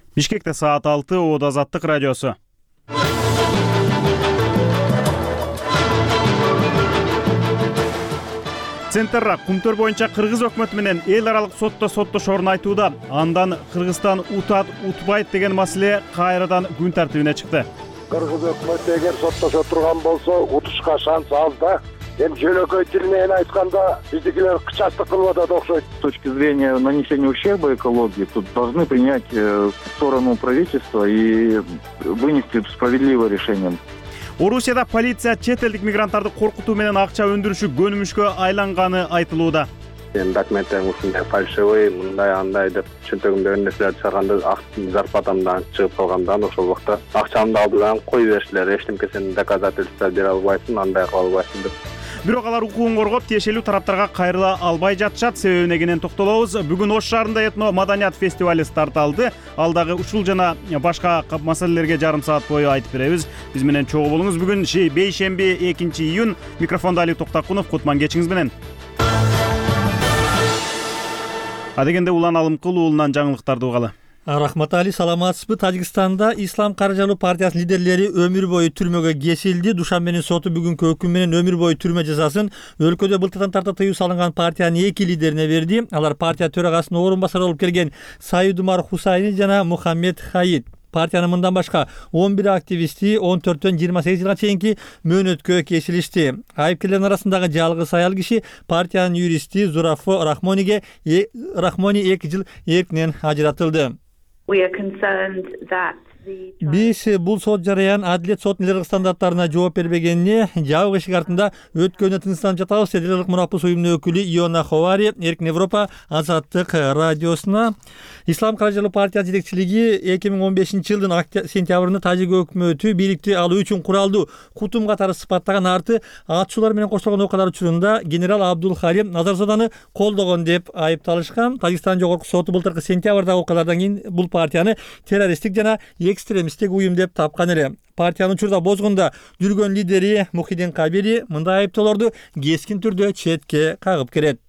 Бишкекте саат 6, Оод Азаттык радиосу. Центрра Кумтөр боюнча Кыргыз өкмөтү менен эл аралык сотто соттошоорун айтууда. Андан Кыргызстан утат, утбайт деген маселе кайрадан күн тартибине чыкты. Кыргыз өкмөтү эгер соттошо турган болсо утушка шанс аз да. Эми жөнөкөй тил менен айтканда биздикилер кычастык кылып атат окшойт. С точки зрения нанесения ущерба экологии, тут должны принять сторону правительства и вынести справедливое решение. Орусияда полиция чет элдик мигранттарды коркутуу менен акча өндүрүшү көнүмүшкө айланганы айтылууда. Документтер ушундай фальшивый, мындай андай деп чөнтөгүмдө нерселерди чыгарганда зарплатамдан чыгып калгандан ошол убакта акчамды алдылар, кой бериштилер. Эчтеке сен доказательство бере албайсың, андай кыла албайсың деп. Бирок алар укугун коргоп, тиешелүү тараптарга кайрыла албай жатышат. Себебине кенен токтолобуз. Бүгүн Ош шаарында этно маданият фестивали старталды. Ал дагы ушул жана башка маселелерге жарым саат бою айтып беребиз. Биз менен чогуу болуңуз. Бүгүн бейшемби 2-июнь. Микрофондо Али Токтакунов. Кутман кечиңиз менен. Адегенде Улан Алымкул уулунан жаңылыктарды угалы. Рахмат Али, саламатсызбы? Тажикстанда Ислам каржылуу партиясынын лидерлери өмүр бою түрмөгө кесилди. Душанбенин соту бүгүнкү өкүм менен өмүр бою түрмө жазасын өлкөдө былтырдан тарта тыюу салынган партиянын эки лидерине берди. Алар партия төрагасынын орун басары болуп келген Саидумар Хусайни жана Мухаммед Хаид. Партиянын мындан башка 11 активисти 14-төн 28 жылга чейинки мөөнөткө кесилишти. Айыпкерлердин арасындагы жалгыз аял киши партиянын юристи Зурафо Рахмони 2 жыл эркинен ажыратылды. Биз бул сот жарыян Адилет сотунун илгъ стандарттарына жооп бербегенине жабык эшик артында өткөнү тынчсызданып жатабыз. Федералдык мураппыз уюмунун өкүлү Иона Ховари Эркин Европа Азаттык радиосуна. Ислам каржылуу партия жетекчилиги 2015-жылдын сентябрында тажик өкмөтү бийликти алуу үчүн куралдуу кутум катары сыпаттаган арты атышуулар менен коштолгон окуялар учурунда генерал Абдул Халим Назарзоданы колдогон деп айыпталышкан. Тажикстан жогорку соту былтыркы сентябрдагы окуялардан кийин бул партияны террористтик жана экстремисттик уюм деп тапкан эле. Партиянын учурда бозгунда жүргөн лидери Мухиддин Кабири мындай айыптоолорду кескин түрдө четке кагып келет.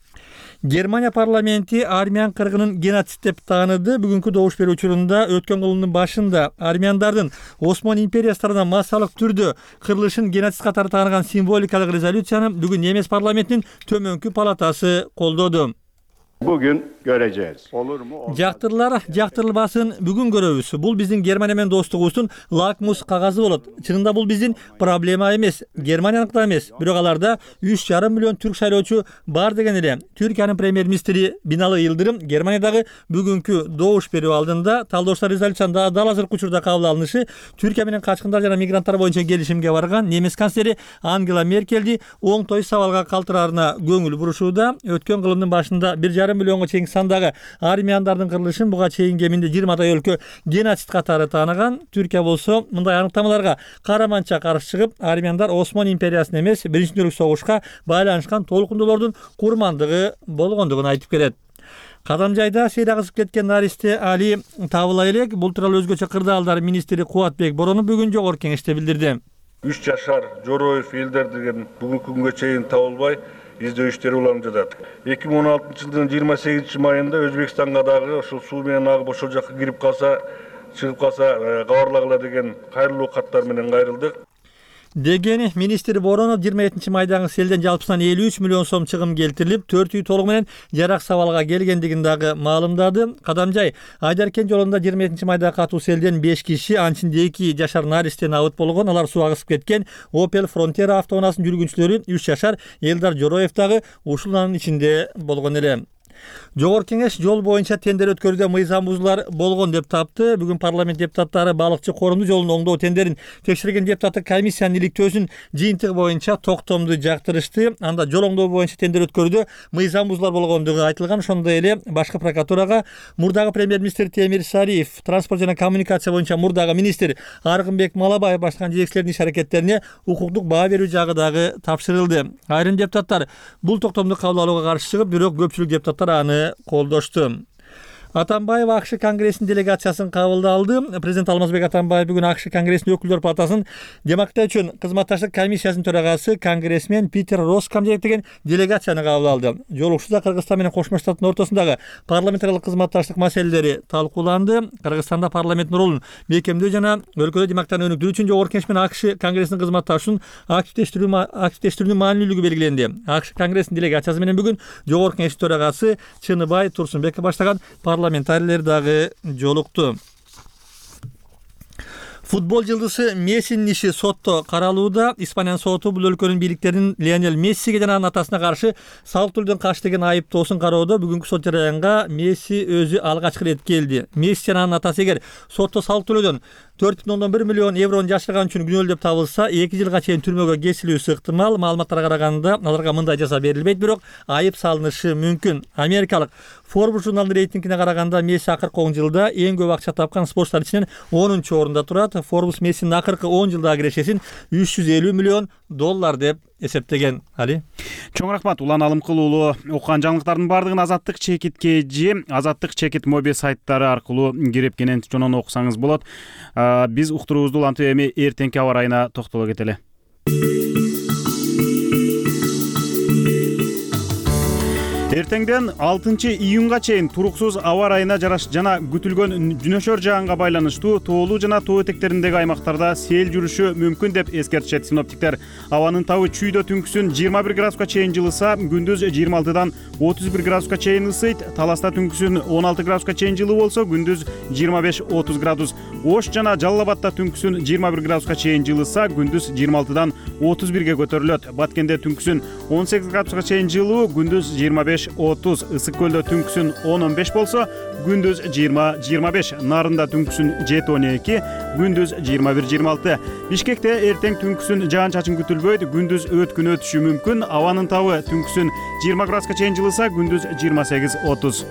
Германия парламенти армян кыргынын геноцид деп тааныды. Бүгүнкү добуш берүү учурунда өткөн кылымдын башында армяндардын Осман империясы тарабынан массалык түрдө кырылышын геноцид катары тааныган символикалык резолюцияны бүгүн немец парламентинин төмөнкү палатасы колдоду. Bugün göreceğiz. Olur mu? Жактырлар, жактырылбасын бүгүн көрөбүз. Бул биздин Германия менен достугубуздун лакмус кагазы болот. Чынында бул биздин проблема эмес, Германияныкы да эмес. Бирок аларда 3,5 миллион түрк шайлоочу бар деген эле. Түркиянын премьер-министри Бинали Йылдырым Германиядагы бүгүнкү добуш берүү алдында талдоочулар резолюциясында дал азыркы учурда кабыл алынышы түркия менен качкындар жана мигранттар боюнча келишимге барган немис канцлери Ангела Меркельди оңтой сабалга калтыраарына көңүл бурушууда. Өткөн кылымдын башында 1,5 миллионго чейин сандагы армяндардын кырылышын буга чейин кеминде 20 өлкө геноцид катары тааныган. Түркия болсо мындай аныктамаларга караманча каршы чыгып, армяндар Осман империясына эмес, Биринчи дүнөлүк согушка байланышкан толкундуулордун курмандыгы болгондугун айтып келет. Кадамжайда сейре кызып кеткен наристе Али табыла элек. Бул тууралуу өзгөчө кырдаалдар министри Кубатбек Боронов бүгүн жогорку кеңеште билдирди. 3 жашар Жороев Илдер деген бүгүнкү күнгө чейин табылбай издөө иштери уланып жатат. 2016-жылдын 28-майында Өзбекстанга дагы ошол суу менен агып ошол жакка кирип калса, чыгып калса кабарлагыла деген кайрылуу каттар менен кайрылдык. Деген министр Боронов 27-майдагы селден жалпысынан 53 миллион сом чыгым келтирилип, 4 үй толугу менен жарак сабалга келгендигин дагы маалымдады. Кадамжай Айдаркен жолунда 27-майда катуу селден 5 киши, анчинде 2 жашар наристен абыт болгон. Алар сууга кысып кеткен. Opel Frontera автоунаасынын жүргүнчүлөрү 3 жашар Элдар Жороев дагы ушулардын ичинде болгон эле. Жогорку кеңеш жол боюнча тендер өткөрүүдө мыйзам бузуулар болгон деп тапты. Бүгүн парламент депутаттары балыкчы коорумдуу жолун оңдоо тендерин текшерген депутаттык комиссиянын иликтөөсүн жыйынтыгы боюнча токтомду жактырышты. Анда жол оңдоо боюнча тендер өткөрүүдө мыйзам бузуулар болгондугу айтылган. Ошондой эле башкы прокуратурага мурдагы премьер-министр Темир Шариф, транспорт жана коммуникация боюнча мурдагы министр Аргынбек Малабаев башкан жетекчилердин иш-аракеттерине укуктук баа берүү жагы дагы тапшырылды. Айрым депутаттар бул токтомду кабыл алууга каршы чыгып, бирок көпчүлүк депутаттар аны колдошту. Атамбаев АКШ Конгрессинин делегациясын кабыл алды. Президент Алмазбек Атамбаев бүгүн АКШ Конгрессинин өкүлдөр палатасынын демократия үчүн кызматташтык комиссиясынын төрагасы конгрессмен Питер Роскам жетектеген делегацияны кабыл алды. Жолугушууда Кыргызстан менен Кошмо Штаттын ортосундагы парламентарылык кызматташтык маселелери талкууланды. Кыргызстанда парламенттин ролун бекемдөө жана өлкөдө демократияны өнүктүрүү үчүн Жогорку Кеңеш менен АКШ Конгрессинин кызматташуусун активдештирүүнүн маанилүүлүгү белгиленди. АКШ Конгрессинин делегациясы менен бүгүн Жогорку Кеңеш төрагасы Чыныбай Турсунбеков баштаган парламентарийлер дагы жолукту. Футбол жылдызы Мессинин иши сотто каралууда. Испаниянын соту бул өлкөнүн бийликтеринин Лионель Мессиге жана анын атасына каршы салык төлөудөн каш деген айыптоосун кароодо бүгүнкү сот жараянга Месси өзү алгачкы ирет келди. Месси жана анын атасы эгер сотто салык төлөөдөн 4,1 миллион еврону жашырган үчүн күнөөлөп табылса, 2 жылга чейин түрмөгө кесилүүсү ыктымал. Маалыматтарга караганда аларга мындай жаза берилбейт, бирок айып салынышы мүмкүн. Америкалык Forbes журналынын рейтингине караганда Месси акыркы 10 жылда эң көп акча тапкан спортчулар ичинен 10-орунда турат. Forbes Мессинин акыркы 10 жылдагы кирешесин 350 миллион доллар деп эсептеген. Али. Чоң рахмат. Улан Алымкул уулу окуган жаңылыктардын баардыгын Азаттык Чекит KG, Азаттык Чекит моби сайттары аркылуу кирип кенен жонон окусаңыз болот. Биз уктуруубузду улантып эми эртеңки аба ырайына токтоло кетели. Эртеңден 6-июнга чейин туруксуз аба ырайына жана күтүлгөн жөнөшөр жаганга байланыштуу тоолуу жана тоо этектериндеги аймактарда сел жүрүшү мүмкүн деп эскертишет синоптиктер. Абанын табы чүйдө түнкүсүн 21 градуска чейин жылыса, күндүз 26-дан 31 градуска чейин ысыйт. Таласта түнкүсүн 16 градуска чейин жылуу болсо, күндүз 25-30 градус. Ош жана Жалал Абадта түнкүсүн 21 градуска чейин жылыса, күндүз 26-дан 31ге көтөрүлөт. Баткенде түнкүсүн 18 градуска чейин жылуу, күндүз 25-30. Ысык көлдө түнкүсүн 10-15 болсо, күндүз 20-25. Нарында түнкүсүн 7-12, күндүз 21-26. Бишкекте эртең түнкүсүн жаан-чачын күтүлбөйт, күндүз өткүн өтүшү мүмкүн. Абанын табы түнкүсүн 20 градуска чейин жылыса, күндүз 28-30.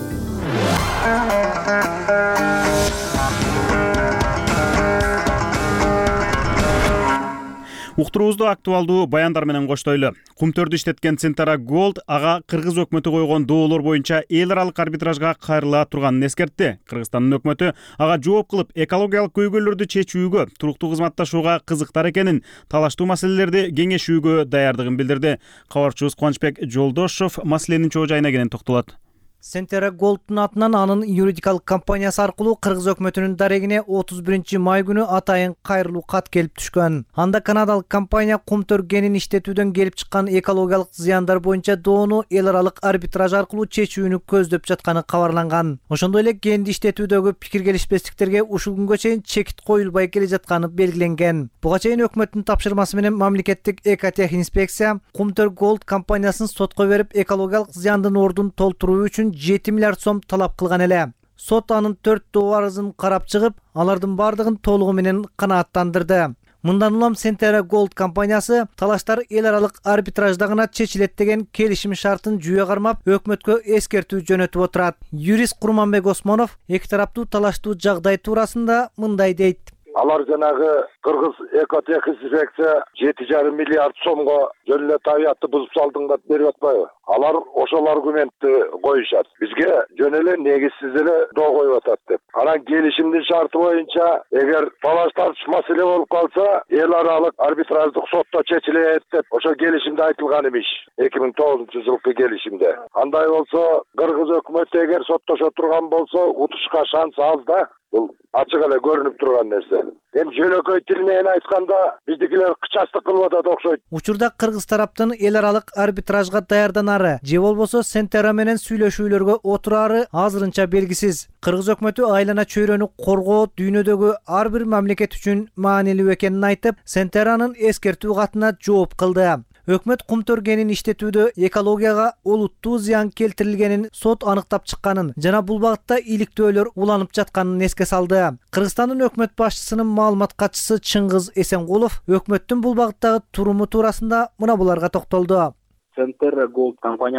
Уктуруубузду актуалдуу баяндар менен коштойлу. Кумтөрдү иштеткен Центара Голд ага Кыргыз өкмөтү койгон доолор боюнча эл аралык арбитражга кайрыла турганын эскертти. Кыргызстандын өкмөтү ага жооп кылып, экологиялык көйгөйлөрдү чечүүгө, туруктуу кызматташууга кызыктар экенин, талаштуу маселелерди кеңешүүгө даярдыгын билдирди. Кабарчыбыз Кубанычбек Жолдошов маселенин чоо жайына кенен токтолот. Центара Голдтун атынан анын юридикалык компаниясы аркылуу Кыргыз өкмөтүнүн дарегине 31 май күнү атайын кайрылуу кат келип түшкөн. Анда канадалык компания кумтөр кенин иштетүүдөн келип чыккан экологиялык зыяндар боюнча доону эл аралык арбитраж аркылуу чечүүнү көздөп жатканы кабарланган. Ошондой эле кенди иштетүүдөгү пикир келишпестиктерге ушул күнгө чейин чекит коюлбай келе жатканы белгиленген. Буга чейин өкмөттүн тапшырмасы менен мамлекеттик экотехинспекция кумтөр Голд компаниясын сотко берип, экологиялык зыяндын ордун толтуруу үчүн 7 миллиард сом талап кылган эле. Сот анын 4 доо арызын карап чыгып, алардын бардыгын толугу менен канааттандырды. Мындан улам Центара Голд компаниясы талаштар эл аралык арбитражда гана чечилет деген келишим шартын жүйө кармап, өкмөткө эскертүү жөнөтүп отурат. Юрист Курманбек Осмонов эки тараптуу талаштуу жагдай туурасында мындай дейт. Алар жанагы Кыргыз экотехинспекция 7,5 миллиард сомго жөн эле табиятты бузуп салдыңдар берип атпайбы? Алар ошол аргументти коюшат. Бизге жөн эле негизсиз эле доо коюп атат деп. Анан келишимдин шарты боюнча, эгер талаш-тартыш маселе болуп калса, эл аралык арбитраждык сотто чечилет деп ошо келишимде айтылган имиш. 2009-жылкы келишимде. Андай болсо, Кыргыз өкмөтү эгер соттошо турган болсо, утушка шанс аз да. Бул ачык эле көрүнүп турган нерсе. Эми жөнөкөй тил менен айтканда, биздикилер кычастык кылып атат окшойт. Учурда Кыргыз тараптын эл аралык арбитражга даярданары же болбосо Центара менен сүйлөшүүлөргө отурары азырынча белгисиз. Кыргыз өкмөтү айлана чөйрөнү коргоо дүйнөдөгү ар бир мамлекет үчүн маанилүү экенин айтып, Центаранын эскертүү катына жооп кылды. Өкмөт кумтөр кенин иштетүүдө экологияга олуттуу зыян келтирилгенин сот аныктап чыкканын жана бул багытта иликтөөлөр уланып жатканын эске салды. Кыргызстандын өкмөт башчысынын маалымат катчысы Чыңгыз Эсенкулов өкмөттүн бул багыттагы туруму туурасында мына буларга токтолду. Центара Голд компаниянын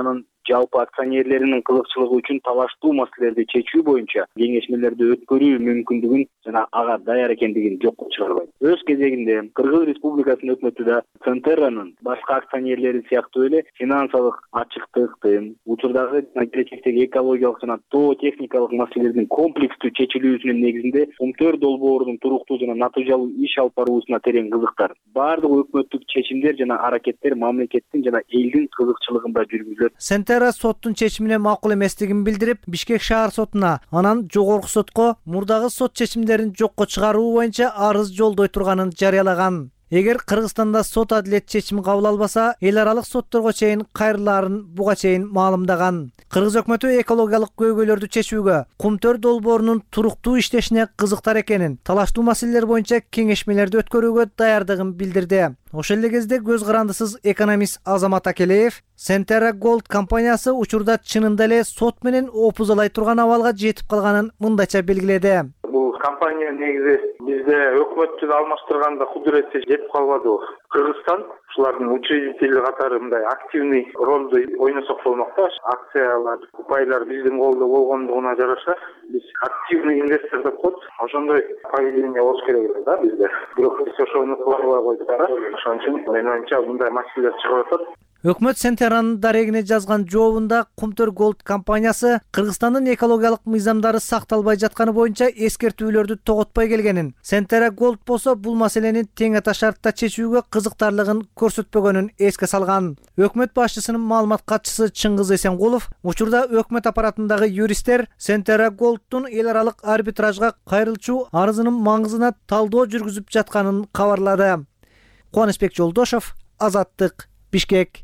жалпы акционерлеринин кызыкчылыгы үчүн талаштуу маселелерди чечүү боюнча кеңешмелерди өткөрүү мүмкүндүгүн жана ага даяр экендигин жокко чыгарбайт. Өз кезегинде Кыргыз Республикасынын өкмөтү да Центерранын башка акционерлери сыяктуу эле финансылык ачыктыктын, учурдагы келечектеги экологиялык жана тоо техникалык маселелердин комплекстүү чечилүүсүнүн негизинде Кумтөр долбоорунун туруктуу жана натыйжалуу иш алып баруусуна терең кызыктар. Баардык өкмөттүк чечимдер жана аракеттер мамлекеттин жана элдин кызыкчылыгында жүргүзүлөт. Центерра соттун чечимине макул эместигин билдирип, Бишкек шаар сотуна, анан жогорку сотко мурдагы сот чечимдерин жокко чыгаруу боюнча арыз жолдой турганын жарыялаган. Эгер Кыргызстанда сот адилет чечим кабыл албаса, эл аралык сотторго чейин кайрылаарын буга чейин маалымдаган. Кыргыз өкмөтү экологиялык көйгөйлөрдү чечүүгө, Кумтөр долбоорунун туруктуу иштешине кызыктар экенин, талаштуу маселелер боюнча кеңешмелерди өткөрүүгө даярдыгын билдирди. Ошол эле кезде көз карандысыз экономист Азамат Акелеев Centera Gold компаниясы учурда чынында эле сот менен опузалай турган абалга жетип калганын мындайча белгиледи. Бул компания негизи бизде өкмөттү алмаштырганда кудуретти жетип калбады. Кыргызстан ушулардын учредители катары мындай активный ролду ойносок болмок да. Акциялар, упайлар биздин колдо болгондугуна жараша биз активный инвестор деп коет. Ошондой поведение болуш керек эле да бизде. Бирок биз ошону кыла албай койдук да. Ошон үчүн менин оюмча мындай маселелер чыгып атат. Өкмөт Центерранын дарегине жазган жообунда Кумтөр Gold компаниясы Кыргызстандын экологиялык мыйзамдары сакталбай жатканы боюнча эскертүүлөрдү тоготпой келгенин, Centera Gold болсо бул маселени тең ата шартта чечүүгө кызыктарлыгын көрсөтпөгөнүн эске салган. Өкмөт башчысынын маалымат катчысы Чыңгыз Эсенгулов учурда өкмөт аппаратындагы юристтер Centera Gold'тун эл аралык арбитражга кайрылчу арызынын маңызына талдоо жүргүзүп жатканын кабарлады. Кубанычбек Жолдошов, Азаттык, Бишкек.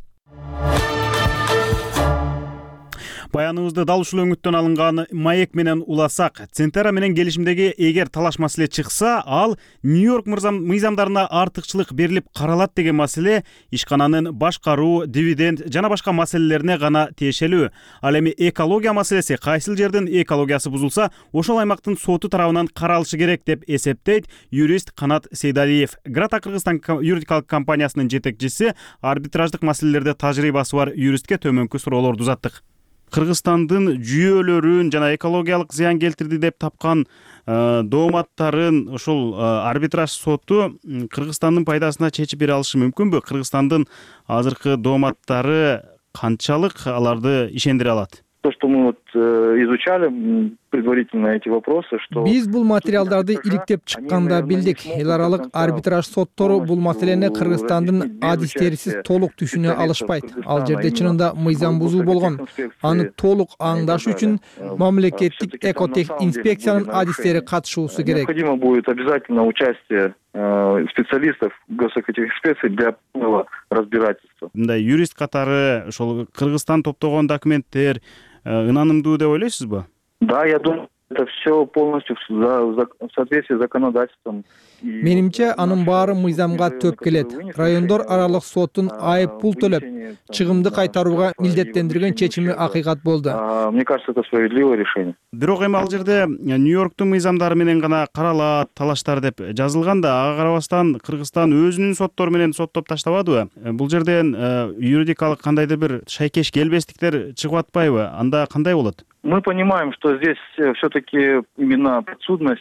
Баяныбызды дал ушул өңүттөн алынган маек менен уласак, Центера менен келишимдеги эгер талаш маселе чыкса, ал Нью-Йорк мыйзамдарына артыкчылык берилип каралат деген маселе ишкананын башкаруу, дивиденд жана башка маселелерине гана тиешелүү. Ал эми экология маселеси, кайсыл жердин экологиясы бузулса, ошол аймактын соту тарабынан каралышы керек деп эсептейт юрист Канат Сейдалиев. Грата Кыргызстан юридикалык компаниясынын жетекчиси, арбитраждык маселелерде тажрыйбасы бар юристке төмөнкү суроолорду узаттык. Кыргызстандын жүйөлөрүн жана экологиялык зыян келтирди деп тапкан дооматтарын ошол арбитраж соту Кыргызстандын пайдасына чечип бере алышы мүмкүнбү? Кыргызстандын азыркы дооматтары канчалык аларды ишендире алат? То, что мы изучали предварительно эти вопросы, что биз бул материалдарды иликтеп чыкканда билдик. Эл аралык арбитраж соттору бул маселени Кыргызстандын адистерисиз толук түшүнө алышпайт. Ал жерде чынында мыйзам бузуу болгон. Аны толук аңдаш үчүн мамлекеттик экотех инспекциянын адистери катышуусу керек. Необходимо будет обязательно участие специалистов госэкотехинспекции для полного разбирательства. Мындай юрист катары ошол Кыргызстан топтогон документтер ынанымдуу деп ойлойсузбу? Да, я думаю, это все полностью в соответствии с законодательством. Менимче анын баары мыйзамга төп келет. Райондор аралык соттун айып пул төлөп, чыгымды кайтарууга милдеттендирген чечими акыйкат болду. Мне кажется, это справедливое решение. Бирок эми ал жерде Нью-Йорктун мыйзамдары менен гана каралат, талаштар деп жазылган да, ага карабастан Кыргызстан өзүнүн соттору менен соттоп таштабадыбы? Бул жерден юридикалык кандайдыр бир шайкеш келбестиктер чыгып атпайбы? Анда кандай болот? Мы понимаем, что здесь все-таки именно подсудность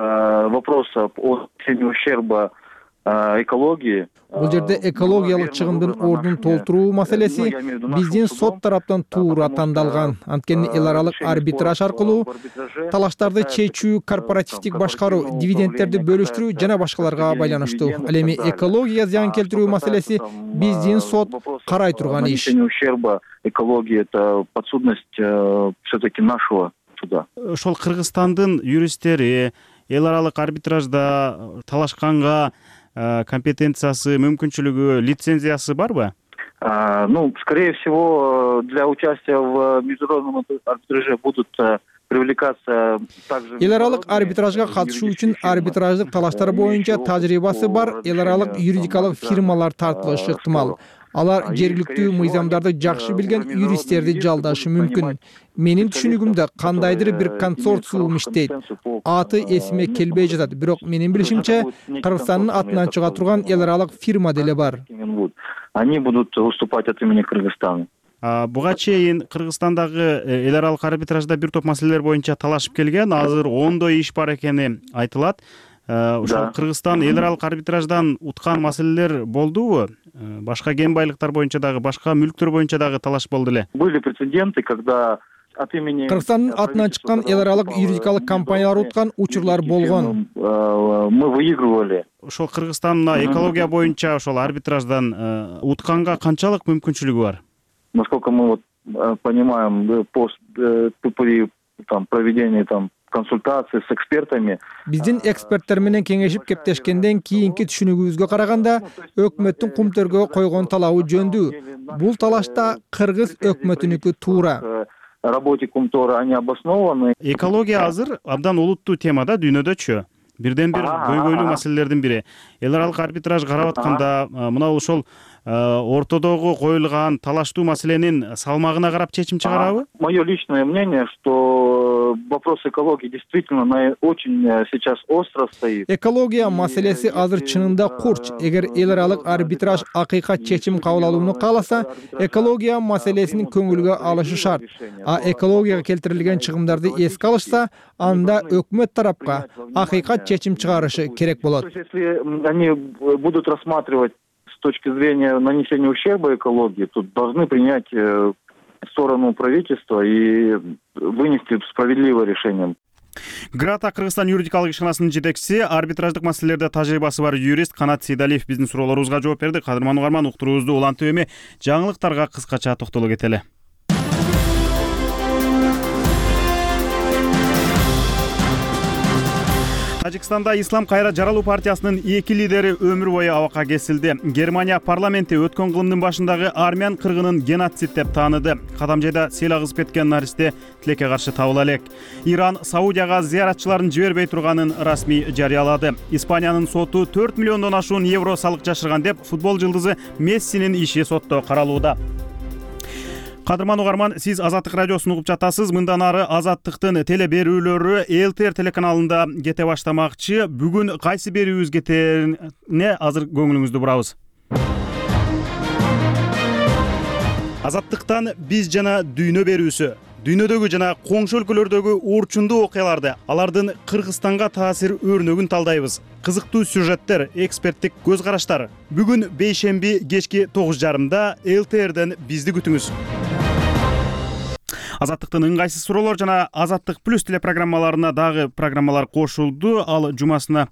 вопроса о ущерба экологии. Бул жерде экологиялык чыгымдын ордун толтуруу маселеси биздин сот тараптан туура тандалган. Анткени эл аралык арбитраж аркылуу талаштарды чечүү, корпоративдик башкаруу, дивидендтерди бөлүштүрүү жана башкаларга байланыштуу. Ал эми экология зыян келтирүү маселеси биздин сот карай турган иш. Ущерба экологии — это подсудность все-таки нашего суда. Ошол Кыргызстандын юристтери эл аралык арбитражда талашканга компетенциясы, мүмкүнчүлүгү, лицензиясы барбы? Ну, скорее всего, для участия в международном арбитраже будут привлекаться также... Эл аралык арбитражга катышуу үчүн арбитраждык талаштар боюнча тажрыйбасы бар эл аралык юридикалык фирмалар тартылышы ыктымал. Алар жергиликтүү мыйзамдарды жакшы билген юристтерди жалдашы мүмкүн. Менин түшүнүгүмдө кандайдыр бир консорциум иштейт. Аты эсиме келбей жатат, бирок менин билишимче Кыргызстандын атынан чыга турган эл аралык фирма деле бар. Они будут выступать от имени Кыргызстана. Буга чейин Кыргызстандагы эл аралык арбитражда бир топ маселелер боюнча талашып келген. Азыр ондой иш бар экени айтылат. Ошол Кыргызстан эл аралык арбитраждан уткан маселелер болдубу? Башка кен байлыктар боюнча дагы, башка мүлктөр боюнча дагы талаш болду эле. Были прецеденты, когда от имени Кыргызстандын атынан чыккан эл аралык юридикалык компаниялар уткан учурлар болгон. Мы выигрывали. Ошол Кыргызстан экология боюнча ошол арбитраждан утканга канчалык мүмкүнчүлүгү бар? Насколько мы понимаем, при проведении консультаций с экспертами. Биздин эксперттер менен кеңешип кептешкенден кийинки түшүнүгүбүзгө караганда, өкмөттүн кумтөргө койгон талабы жөндүү. Бул талашта Кыргыз өкмөтүнүкү туура. Работе Кумтора они обоснованы. Экология азыр абдан олуттуу темада дүйнөдөчү. Бирден бир көйгөйлүү маселелердин бири. Эл аралык арбитраж карап атканда, мына ошол ортодогу коюлган талаштуу маселенин салмагына карап чечим чыгарабы? Мое личное мнение, что вопрос экологии действительно очень сейчас остро стоит. Экология маселеси азыр чынында курч. Эгер эл аралык арбитраж акыйкат чечим кабыл алууну кааласа, экология маселесин көңүлгө алышы шарт. А экологияга келтирилген чыгымдарды эске алышса, анда өкмөт тарапка акыйкат чечим чыгарышы керек болот. Если они будут рассматривать с точки зрения нанесения ущерба экологии, тут должны принять сторону правительства и вынести справедливое решение. Грата Кыргызстан юридикалык ишканасынын жетекчиси, арбитраждык маселелерде тажрыйбасы бар юрист Канат Сейдалиев биздин суроолорубузга жооп берди. Кадырман угарман, уктуруубузду улантып эми жаңылыктарга кыскача токтоло кетели. Тажикстанда Ислам кайра жаралуу партиясынын 2 лидери өмүр бою абакка кесилди. Германия парламенти өткөн кылымдын башындагы армян кыргынын геноцид деп тааныды. Кадамжайда сел агызып кеткен наристе тилекке каршы табыла элек. Иран Саудияга зыяратчыларын жибербей турганын расмий жарыялады. Испаниянын соту 4 миллиондон ашуун евро салык жашырган деп футбол жылдызы Мессинин иши сотто каралууда. Кадырман угарман, сиз Азаттык радиосун угуп жатасыз. Мындан ары Азаттыктын теле берүүлөрү ЛТР телеканалында кете баштамакчы. Бүгүн кайсы берүүбүз кетерине азыр көңүлүңүздү бурабыз. Азаттыктан биз жана дүйнө берүүсү. Дүйнөдөгү жана коңшу өлкөлөрдөгү урчундуу окуяларды, алардын Кыргызстанга таасир өрнөгүн талдайбыз. Кызыктуу сюжеттер, эксперттик көз караштар. Бүгүн бейшемби кечки 9:30 ЛТРден бизди күтүңүз. Азаттыктын ыңгайсыз суроолор жана Азаттык плюс телепрограммаларына дагы программалар кошулду. Ал жумасына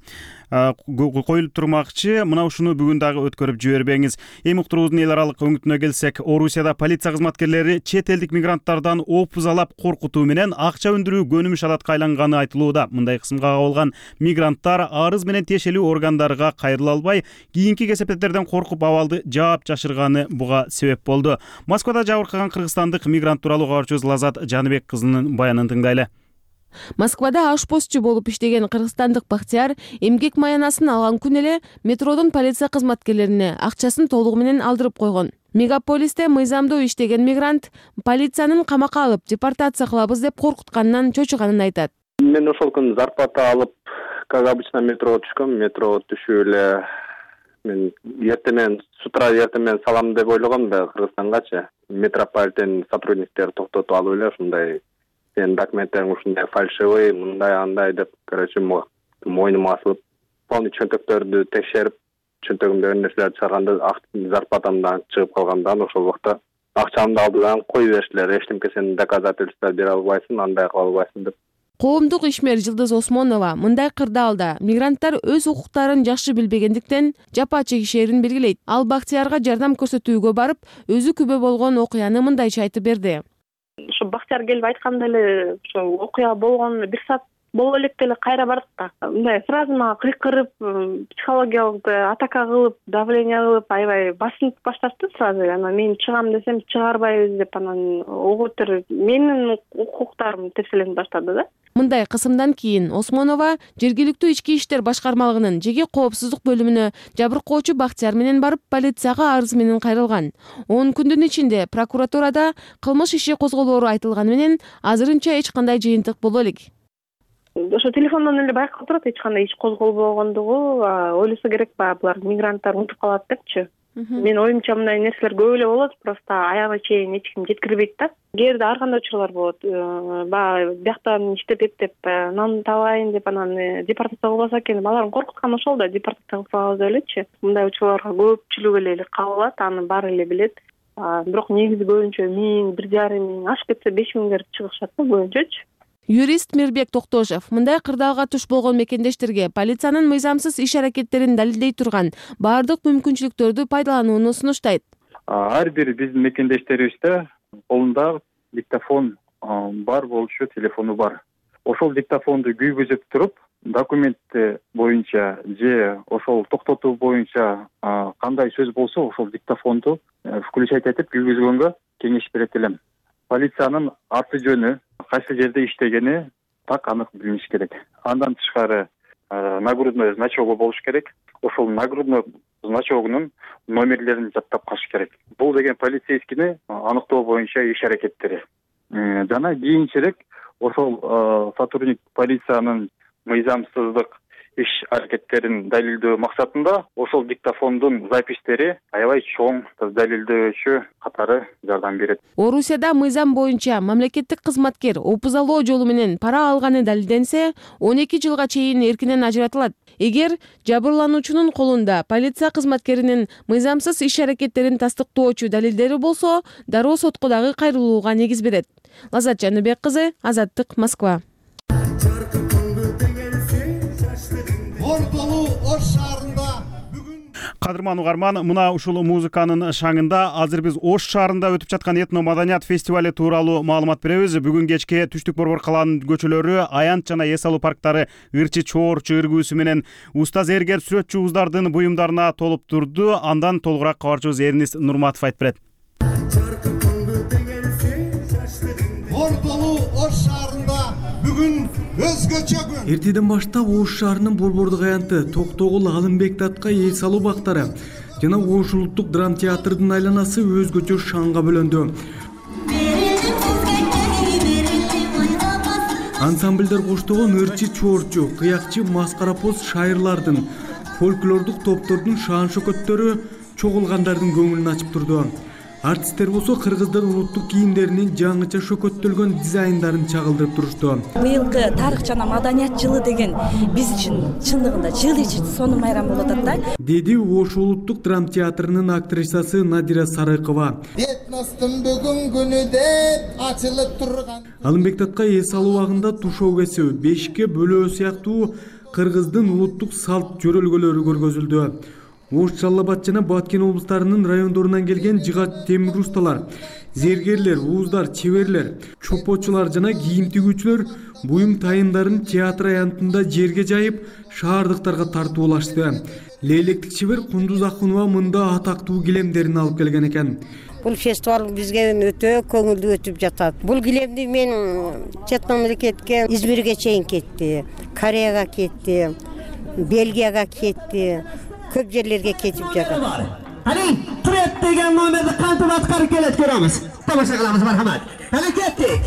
коюлуп турмакчы. Мына ушуну бүгүн дагы өткөрүп жибербеңиз. Эми уктуруубуздун эл аралык өңүтүнө келсек, Орусияда полиция кызматкерлери чет элдик мигранттардан опузалап коркутуу менен акча өндүрүү көнүмүш адатка айланганы айтылууда. Мындай кысымга кабылган мигранттар арыз менен тиешелүү органдарга кайрыла албай, кийинки кесепеттерден коркуп абалды жаап жашырганы буга себеп болду. Москвада жабыркаган кыргызстандык мигрант тууралуу кабарчыбыз Лазат Жаныбек кызынын баянын тыңдайлы. Москвада ашпозчу болуп иштеген кыргызстандык Бактияр эмгек маянасын алган күн эле метродон полиция кызматкерлерине акчасын толугу менен алдырып койгон. Мегаполисте мыйзамдуу иштеген мигрант полициянын камакка алып депортация кылабыз деп коркутканынан чочуганын айтат. Мен ошол күнү зарплата алып, как обычно метрого түшкөм. Метро түшүп эле мен эртемен, с утра эртемен салам деп ойлогом да Кыргызстангачы. Метрополитен сотрудниктер токтотуп алып эле ушундай сен документтериң ушундай фальшивый, мындай андай деп, короче, мойнума асылып, полный чөнтөктөрдү текшерип, чөнтөгүмдө нерселерди чыгарганда зарплатамдан чыгып калгандан ошол убакта акчамды алдыдан коюп бериштилер. Эчтеке сен доказательство бере албайсың, андай кыла албайсың деп. Коомдук ишмер Жылдыз Осмонова мындай кырдаалда мигранттар өз укуктарын жакшы билбегендиктен жапа чегишерин белгилейт. Ал Бактиярга жардам көрсөтүүгө барып, өзү күбө болгон окуяны мындайча айтып берди. Ошо Бактияр келип айтканда эле ошо окуя болгон 1 саат боло элек деле кайра бардык да. Мындай сразу мага кыйкырып, психологиялык атака кылып, давление кылып, аябай басынтып башташты сразу. Анан мен чыгам десем чыгарбайбыз деп, анан оготур менин укуктарым тирселенип баштады да. Мындай кысымдан кийин Осмонова жергиликтүү ички иштер башкармалыгынын жеке коопсуздук бөлүмүнө жабыркоочу Бактияр менен барып полицияга арыз менен кайрылган. 10 күндүн ичинде прокуратурада кылмыш иши козголоору айтылганы менен азырынча эч кандай жыйынтык боло элек. Ошо телефондон эле байкалып турат эч кандай иш козголбогондугу, ойлосо керек баягы булар мигранттар унутуп калат депчи. Менин оюмча мындай нерселер көп эле болот, просто аягына чейин эч ким жеткирбейт да. Кээде ар кандай учурлар болот. Баягы бияктан иштеп эптеп нан табайын деп анан депортация кылбаса экен, алардын коркутканы ошол да, депортация кылсабыз деп элечи. Мындай учурларга көпчүлүк эле кабылат, аны баары эле билет. Бирок негизи көбүнчө 1000, 1,5 ашып кетсе 5000 чыгышат да көбүнчөчү. Юрист Мирбек Токтошев мындай кырдаалга туш болгон мекендештерге полициянын мыйзамсыз иш-аракеттерин далилдей турган баардык мүмкүнчүлүктөрдү пайдаланууну сунуштайт. Ар бир биздин мекендештерибизде колунда диктофон бар болчу, телефону бар. Ошол диктофонду күйгүзүп туруп, документ боюнча же ошол токтотуу боюнча кандай сөз болсо ошол диктофонду включать этип күйгүзгөнгө кеңеш берет элем. Полициянын аты жөнү, кайсы жерде иштегени так анык билиниш керек. Андан тышкары нагрудной значогу болуш керек. Ошол нагрудной значогунун номерлерин жаттап калыш керек. Бул деген полицейскини аныктоо боюнча иш-аракеттери. Жана кийинчерээк ошол сотрудник полициянын мыйзамсыздык иш-аракеттерин далилдөө максатында ошол диктофондун запистери аябай чоң далилдөөчү катары жардам берет. Орусияда мыйзам боюнча мамлекеттик кызматкер опузалоо жолу менен пара алганы далилденсе, 12 жылга чейин эркинен ажыратылат. Эгер жабырлануучунун колунда полиция кызматкеринин мыйзамсыз иш-аракеттерин тастыктоочу далилдери болсо, дароо сотко дагы кайрылууга негиз берет. Лаззат Жаныбек кызы, Азаттык, Москва. Кадырман угарман, мына ушул музыканын шаңында азыр биз Ош шаарында өтүп жаткан этно маданият фестивали тууралуу маалымат беребиз. Бүгүн кечке Түштүк Борбор калаанын көчөлөрү аянт жана эс алуу парктары ырчы чоорчу ыргүүсү менен уста зергер сүрөтчү уздардын буюмдарына толуп турду. Андан толугураак кабарчыбыз Эрнис Нурматов айтып берет. Эртеден баштап Ош шаарынын Борбордук аянты Токтогул, Алымбек Татка эс алуу бактары жана Ош улуттук драма театрдын айланасы өзгөчө шаңга бөлөндү. Ансамблдер коштогон ырчы чоорчу, кыякчы, маскарапоз шайырлардын, фольклордук топтордун шаан шөкөттөрү чогулгандардын көңүлүн ачып турду. Артисттер болсо кыргыздар улуттук кийимдеринин жаңыча шөкөттөлгөн дизайндарын чагылдырып турушту. Быйылкы тарых жана маданият жылы деген биз үчүн чындыгында жыл ичи сонун майрам болуп атат да. Деди Ош улуттук драма театрынын актрисасы Надира Сарыкова. Этностун бүгүн күнү деп ачылып турган. Алымбек Татка эс алуу убагында тушоо кесүү, бешикке бөлөө сыяктуу кыргыздын улуттук салт жөрөлгөлөрү көргөзүлдү. Ош, Жалал Абад жана Баткен облустарынын райондорунан келген жыгач темир усталар, зергерлер, ууздар, чеберлер, чопочулар жана кийим тигүүчүлөр буюм тайымдарын театр аянтында жерге жайып, шаардыктарга тартуулашты. Лейлектик чебер Кундуз Акунова мында атактуу килемдерин алып келген экен. Бул фестиваль бизге өтө көңүлдүү өтүп жатат. Бул килемди мен чет мамлекетке, Измирге чейин кетти, Кореяга кетти, Бельгияга кетти. Көп жерлерге кетип жатат. Кане Трет деген номерди кантип аткарып келет көрөбүз. Тамаша кылабыз, мархамат. Кане кеттик.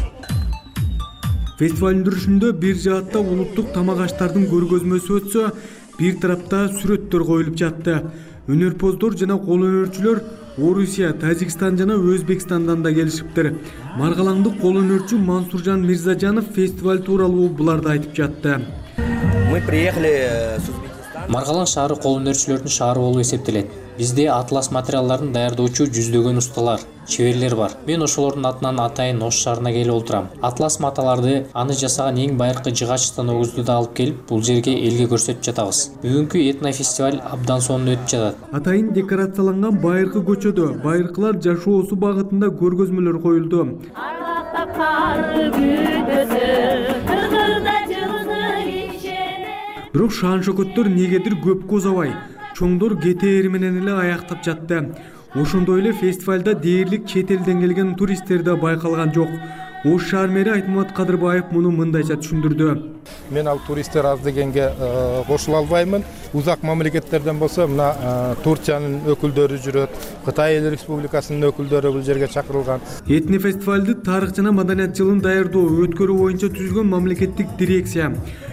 Фестивалдын жүрүшүндө бир жаатта улуттук тамак аштардын көргөзмөсү өтсө, бир тарапта сүрөттөр коюлуп жатты. Өнөрпоздор жана кол өнөрчүлөр Орусия, Тажикстан жана Өзбекстандан да келишиптир. Маргалаңдык кол өнөрчү Мансуржан Мирзажанов фестиваль тууралуу буларды айтып жатты. Мы приехали Маргалаң шаары кол өнөрчүлөрдүн шаары болуп эсептелет. Бизде атлас материалдарын даярдоочу жүздөгөн усталар, чеберлер бар. Мен ошолордун атынан атайын Ош шаарына келип олтурам. Атлас маталарды, аны жасаган эң байыркы жыгач станогубузду да алып келип, бул жерге элге көрсөтүп жатабыз. Бүгүнкү этно фестиваль абдан сонун өтүп жатат. Атайын декорацияланган байыркы көчөдө байыркылар жашоосу багытында көргөзмөлөр коюлду. Бирок шаан шөкөттөр негедир көпкө узабай, чоңдор кетери менен эле аяктап жатты. Ошондой эле фестивалда дээрлик чет элден келген туристтер да байкалган жок. Ош шаар мэри Айтмамат Кадырбаев муну мындайча түшүндүрдү. Мен ал туристтер аз дегенге кошула албаймын. Узак мамлекеттерден болсо мына Турциянын өкүлдөрү жүрөт, Кытай Эл Республикасынын өкүлдөрү бул жерге чакырылган. Этно фестивалды тарых жана маданият жылын даярдоо, өткөрүү боюнча түзүлгөн мамлекеттик дирекция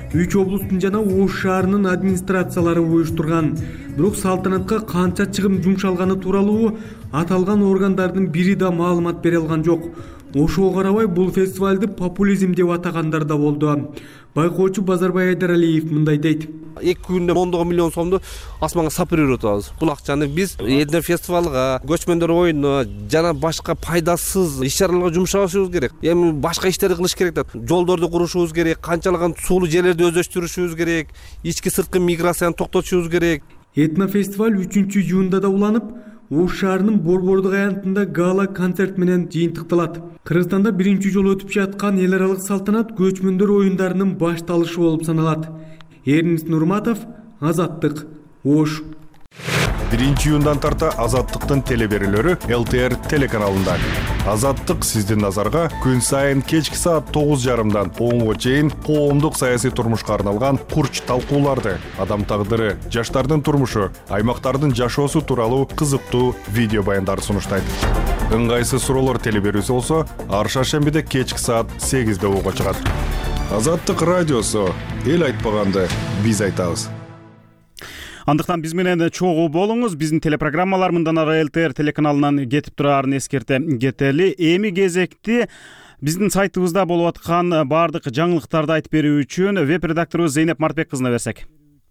3 облустун жана Ош шаарынын администрациялары уюштурган. Бирок салтанатка канча чыгым жумшалганы тууралуу аталган органдардын бири да маалымат бере алган жок. Ошого карабай бул фестивалды популизм деп атагандар да болду. Байкоочу Базарбай Айдаралиев мындай дейт. 2 күндө 10 миллион сомду асманга сапырып атабыз. Бул акчаны биз этнофестивалга, көчмөндөр оюнуна жана башка пайдасыз иш-чараларга жумшабашыбыз керек. Эми башка иштерди кылыш керек да. Жолдорду курушубуз керек, канчалаган суулуу жерлерди өздөштүрүшүбүз керек, ички сырткы миграцияны токтотушубуз керек. Этнофестиваль 3-июнда да уланып, Ош шаарынын Борбордук аянтында гала концерт менен жыйынтыкталат. Кыргызстанда биринчи жолу өтүп жаткан эл аралык салтанат көчмөндөр оюндарынын башталышы болуп саналат. Эрнис Нурматов, Азаттык, Ош. 1-июндан тарта Азаттыктын телеберүүлөрү ЛТР телеканалында. Азаттык сиздин назарга күн сайын кечки саат 9:30дан 10:00 чейин коомдук саясий турмушка арналган курч талкууларды, адам тагдыры, жаштардын турмушу, аймактардын жашоосу тууралуу кызыктуу видео баяндарды сунуштайт. Ыңгайсыз суроолор телеберүүсү болсо, ар шаршембиде кечки саат 8:00 угуга чыгат. Азаттык радиосу, эл айтпаганды биз айтабыз. Андыктан биз менен чогуу болуңуз. Биздин телепрограммалар мындан ары ЛТР телеканалынан кетип турарын эскерте кетели. Эми кезекти биздин сайтыбызда болуп аткан баардык жаңылыктарды айтып берүү үчүн веб-редакторубуз Зейнеп Мартбек кызына берсек.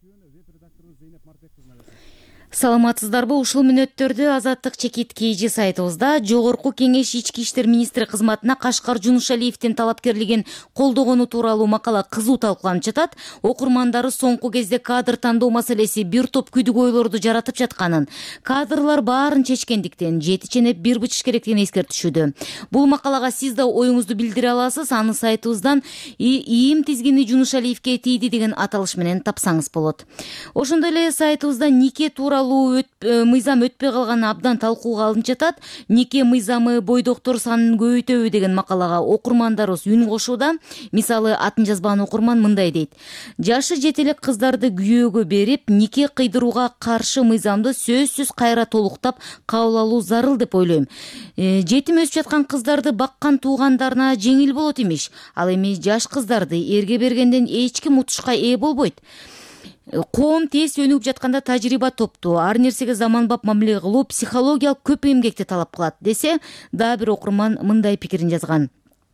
Саламатсыздарбы? Ушул мүнөттөрдө Азаттык чекит KG сайтыбызда Жогорку Кеңеш ички иштер министри кызматына Кашкар Жунушалиевдин талапкерлигин колдогону тууралуу макала кызуу талкууланып жатат. Окурмандары соңку кезде кадр тандоо маселеси бир топ күдүк ойлорду жаратып жатканын, кадрлар баарын чечкендиктен жети ченеп бир бычыш керектигин эскертишүүдө. Бул макалага сиз да оюңузду билдире аласыз. Аны сайтыбыздан ийим тизгини Жунушалиевге тийди деген аталыш менен тапсаңыз болот. Ошондой эле сайтыбызда нике тууралуу мыйзам өтпөй калганы абдан талкууга алынып жатат. Нике мыйзамы бойдоктор санын көбөйтөбү деген макалага окурмандарыбыз үн кошууда. Мисалы, атын жазбаган окурман мындай дейт: жашы жете элек кыздарды күйөөгө берип, нике кыйдырууга каршы мыйзамды сөзсүз кайра толуктап кабыл алуу зарыл деп ойлойм. Жетим өсүп жаткан кыздарды баккан туугандарына жеңил болот имиш. Ал эми жаш кыздарды эрге бергенден эч ким утушка ээ болбойт. Коом тез өнүгүп жатканда тажрыйба топту, ар нерсеге заманбап мамиле кылуу, психологиялык көп эмгекти талап кылат десе, дагы бир окурман мындай пикирин жазган.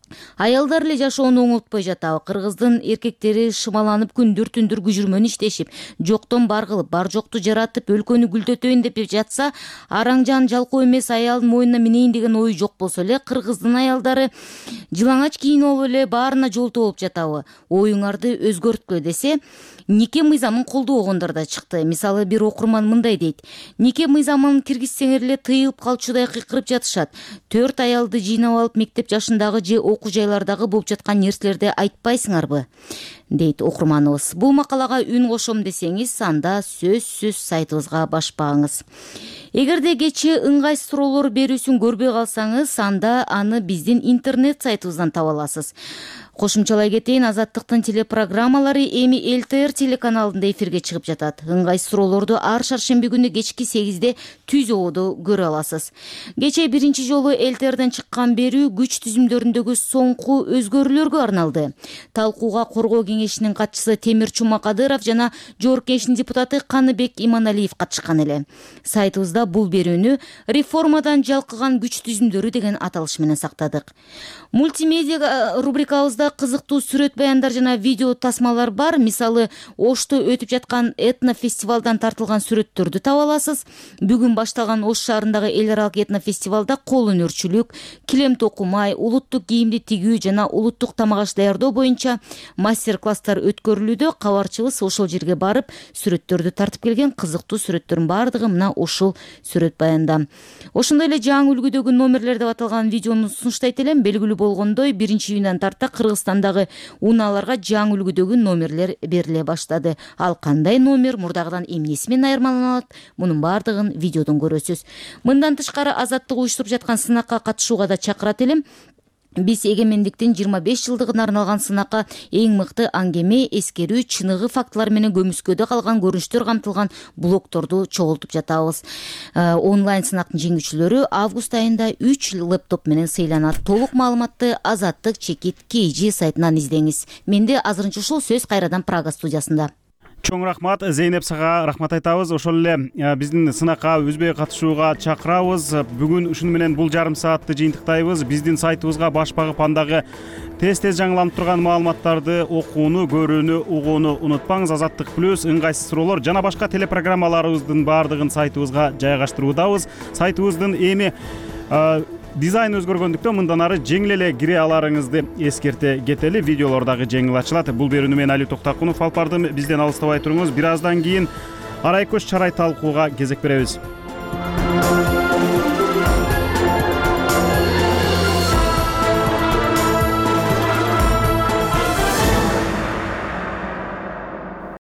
Аялдар эле жашоону оңолтпой жатабы. Кыргыздын эркектери шымаланып күндүр-түндүр күжүрмөн иштешип, жоктон бар кылып, бар жокту жаратып, өлкөнү гүлдөтөйүн деп жатса, араңжан жалкоо эмес аялдын мойнуна минейин деген ой жок болсо эле, кыргыздын аялдары жылаңач кийинип эле баарына жолтоо болуп жатабы. Оюңарды өзгөрткүлө десе, нике мыйзамын колдобогондор да чыкты. Мисалы, бир окурман мындай дейт: нике мыйзамын киргизсеңер эле тыйылып калчудай кыйкырып жатышат. 4 аялды жыйнап алып мектеп жашындагы же окуу жайлардагы болуп жаткан нерселерди айтпайсыңарбы, дейт окурманыбыз. Бул макалага үн кошом десеңиз, анда сөзсүз сайтыбызга башпагыңыз. Эгерде кечээ ыңгайсыз суроолор берүүсүн көрбөй калсаңыз, анда аны биздин интернет сайтыбыздан таба аласыз. Кошумчалай кетейин, Азаттыктын телепрограммалары эми ЛТР телеканалында эфирге чыгып жатат. Ыңгайсыз суроолорду ар шаршемби күнү кечки 8:00 түз ободо көрө аласыз. Кечээ биринчи жолу ЛТРден чыккан берүү күч түзүмдөрүндөгү соңку өзгөрүүлөргө арналды. Талкууга Коргоо кеңешинин катчысы Темир Чумакадыров жана Жогорку кеңештин депутаты Каныбек Иманалиев катышкан эле. Сайтыбызда бул берүүнү реформадан жалкыган күч түзүмдөрү деген аталыш менен сактадык. Мультимедиа рубрикабызда кызыктуу сүрөт баяндар жана видео тасмалар бар. Мисалы, Ошто өтүп жаткан этнофестивалдан тартылган сүрөттөрдү таба аласыз. Бүгүн башталган Ош шаарындагы эл аралык этнофестивалда кол өнөрчүлүк, килем токумай, улуттук кийимди тигүү жана улуттук тамак аш даярдоо боюнча мастер-класстар өткөрүлүүдө. Кабарчыбыз ошол жерге барып, сүрөттөрдү тартып келген. Кызыктуу сүрөттөрдүн баардыгы мына ушул сүрөт баянда. Ошондой эле жаңы үлгүдөгү номерлер деп аталган видеону сунуштайт элем. Белгилүү болгондой, 1-июндан тарта Кыргызстандагы унааларга жаңы үлгүдөгү номерлер бериле баштады. Ал кандай номер, мурдагыдан эмнеси менен айырмаланат, мунун баардыгын видеодон көрөсүз. Мындан тышкары Азаттык уюштуруп жаткан сынакка катышууга да чакырат элем. Биз эгемендиктин 25 жылдыгына арналган сынакка эң мыкты аңгеме, эскерүү, чыныгы фактылар менен көмүскөдө калган көрүнүштөр камтылган блогторду чогултуп жатабыз. Онлайн сынактын жеңүүчүлөрү август айында 3 лэптоп менен сыйланат. Толук маалыматты Азаттык чекит KG сайтынан издеңиз. Менде азырынча ушул, сөз кайрадан Прага студиясында. Чоң рахмат, Зейнеп, сага рахмат айтабыз. Ошол эле биздин сынакка үзбөй катышууга чакырабыз. Бүгүн ушуну менен бул жарым саатты жыйынтыктайбыз. Биздин сайтыбызга баш багып, андагы тез жаңыланып турган маалыматтарды окууну, көрүүнү, угууну унутпаңыз. Азаттык плюс, ыңгайсыз суроолор жана башка телепрограммаларыбыздын баардыгын сайтыбызга жайгаштыруудабыз. Сайтыбыздын эми дизайн өзгөргөндүктөн мындан ары жеңил эле кире аларыңызды эскерте кетели. Видеолор дагы жеңил ачылат. Бул берүүнү мен Али Токтакунов алып бардым. Бизден алыстабай туруңуз. Бир аздан кийин арай көз чарай талкууга кезек беребиз.